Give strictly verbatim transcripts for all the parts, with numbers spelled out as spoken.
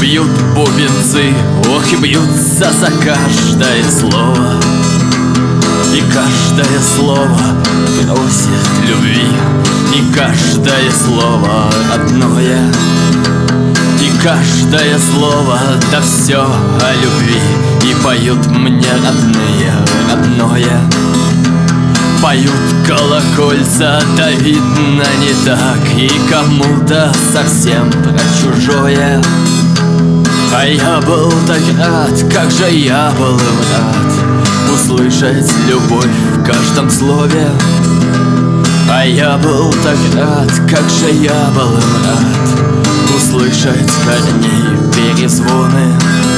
бьют бубенцы, ох и бьются за каждое слово. И каждое слово просит любви, и каждое слово родное, и каждое слово, да все о любви. И поют мне родные, родное. Поют колокольца, да видно не так, и кому-то совсем про чужое. А я был так рад, как же я был рад услышать любовь в каждом слове. А я был так рад, как же я был рад услышать корней перезвоны.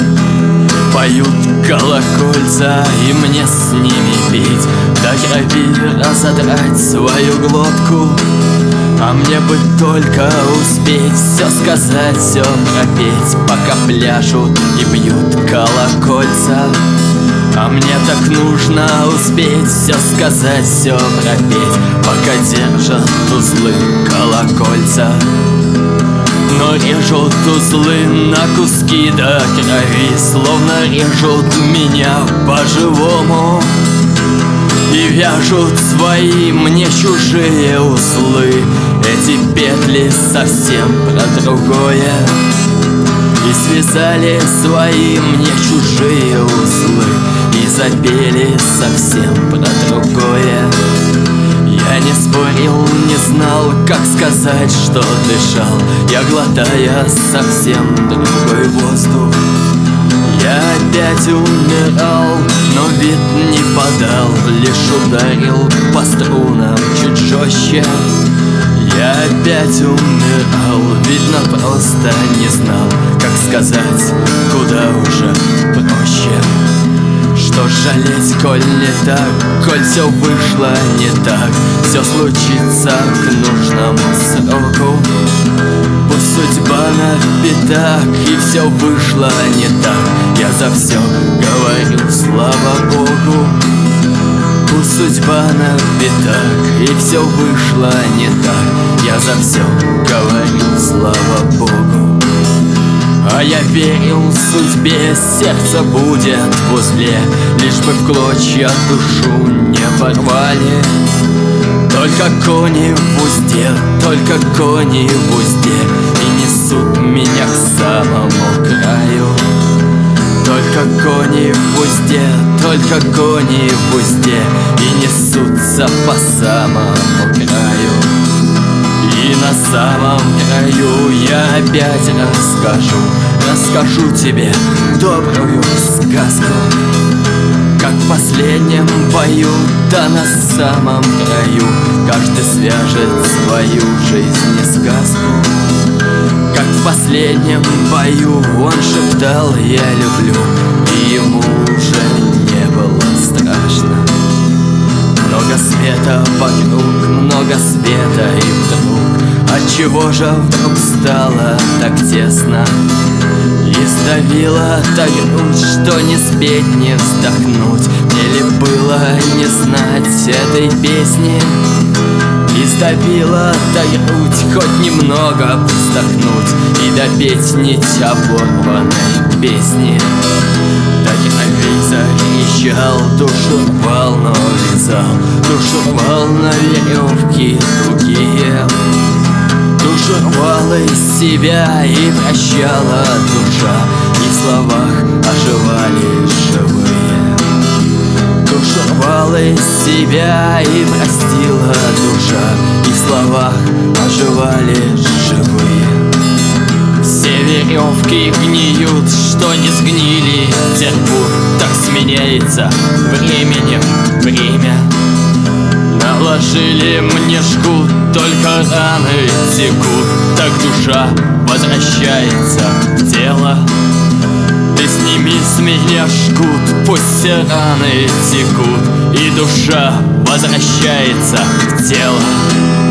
Поют колокольца, и мне с ними петь, до крови разодрать свою глотку. А мне бы только успеть все сказать, все пропеть, пока пляшут и бьют колокольца. А мне так нужно успеть все сказать, все пропеть, пока держат узлы колокольца. Но режут узлы на куски до крови, словно режут меня по-живому. И вяжут свои мне чужие узлы, эти петли совсем про другое. И связали свои мне чужие узлы, и запели совсем про другое. Я не спорил, не знал, как сказать, что дышал, я глотая совсем другой воздух. Я опять умирал, но вид не подал, лишь ударил по струнам чуть жестче. Я опять умирал, видно, просто не знал, как сказать, куда уже проще. Что жалеть, коль не так, коль все вышло не так, все случится к нужному сроку. Пусть судьба напитак, и все вышло не так, я за все говорю слава Богу. Пусть судьба напитак, и все вышло не так, я за все говорю слава Богу. А я верил судьбе, сердце будет в узле, лишь бы в клочья душу не порвали. Только кони в узде, только кони в узде, и несут меня к самому краю. Только кони в узде, только кони в узде, и несутся по самому краю. И на самом краю я опять расскажу, расскажу тебе добрую сказку. Как в последнем бою, да на самом краю каждый свяжет свою жизнь и сказку. Как в последнем бою он шептал «я люблю», и ему уже не было страшно. Много света вокруг, много света, и вдруг отчего же вдруг стало так тесно? И сдавило так грудь, что не спеть, не вздохнуть. Мне ли было не знать этой песни? И сдавило так грудь, хоть немного вздохнуть и допеть нить оборванной песни. Так и закричал, душу рвал, но вязал, душу рвал на веревки другие. Душу рвала из себя и прощала душа, и в словах оживали живые. Душу рвала из себя и простила душа, и в словах оживали живые. Все веревки гниют, что не сгнили, терпут, так сменяется временем время. Наложили мне жгут, только раны текут, так душа возвращается в тело. Ты сними с меня жгут, пусть все раны текут, и душа возвращается в тело.